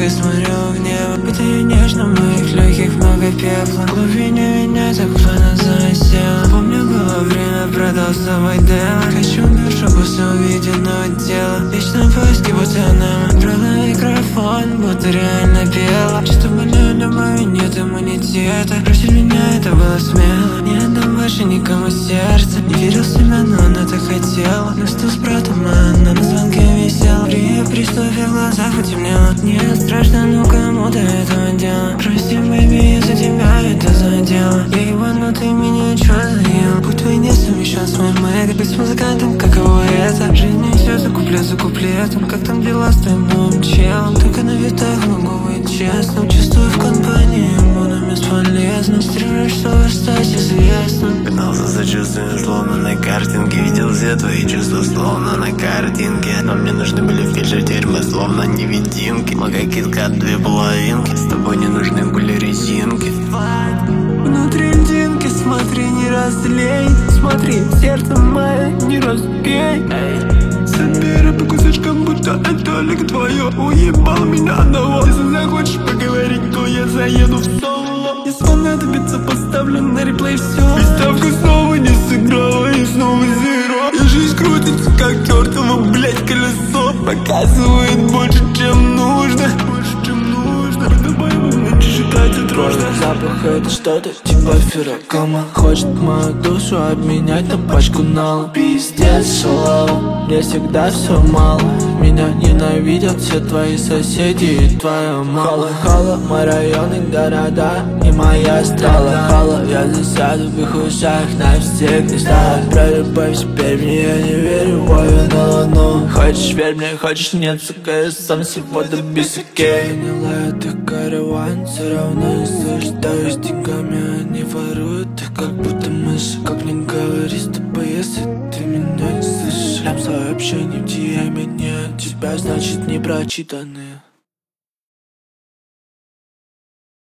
и смотрю в небо. Будто я нежно, в моих легких много пепла. В глубине меня так плавно занесло. Помню, было время продолжать дело. Хочу душу после увиденного дела. Вечно поиски, будто нам брала микрофон, будто реально пела. Чисто больной любовью нет иммунитета. Бросить меня, это было смело. Не отдам больше никому сердце. Не верил в себя, но она так хотела. На стол с братом, а она на звонке висела. При ее приступе в глазах потемнело. Нет, страшно, ну кому до этого дела? Прости, бэйби, я за тебя это задело. Я ебанутый, меня чё заел? Будь твой не совмещен с моим эго. Быть музыкантом, каково это? Жизнь несет за куплет за куплетом. Как там дела с твоим новым челом? Только на витах могу быть честным. Чувствую в компании, буду бесполезным. Стремлюсь, чтобы стать известным. Гнался за чувствами, словно на картинке. Видел все твои чувства, словно на картинке. Но мне нужны были фельдшер, теперь мы словно невидимки. Мы как кит-кат, две половинки. С тобой не нужны были резинки. Внутри льдинки, смотри, не разлей. Смотри, сердце мое, не разбей. Собирай по кусочкам, будто это только твое. Уебал меня одного. Если захочешь поговорить, то я заеду в соло. Если понадобится, поставлю на реплей все. И ставка снова не сыграла, и снова зеро. И жизнь крутится, как чертово, блять, колесо. Показывает больше, чем нужно. Больше, чем нужно. По-твоему, ночи считается дрожно. Запах это что-то типа ферокома. Хочет мою душу обменять на пачку нала. Пиздец, шалава, мне всегда все мало. Меня ненавидят все твои соседи и твоя мама. Хала, мой район и города, и моя страна. Хала, я засяду в их ушах навсегда. Про любовь теперь мне я не верю, ой, на луну. Хочешь верь мне, хочешь нет, сука, я сам сегодня без окей. Поняла, это караван, все равно не заблуждаюсь деньгами, они воруют их, как будто мыши. Как не говори с тобой, если ты меня не слышишь. Прям свое общение в DM не от тебя, значит не прочитанные.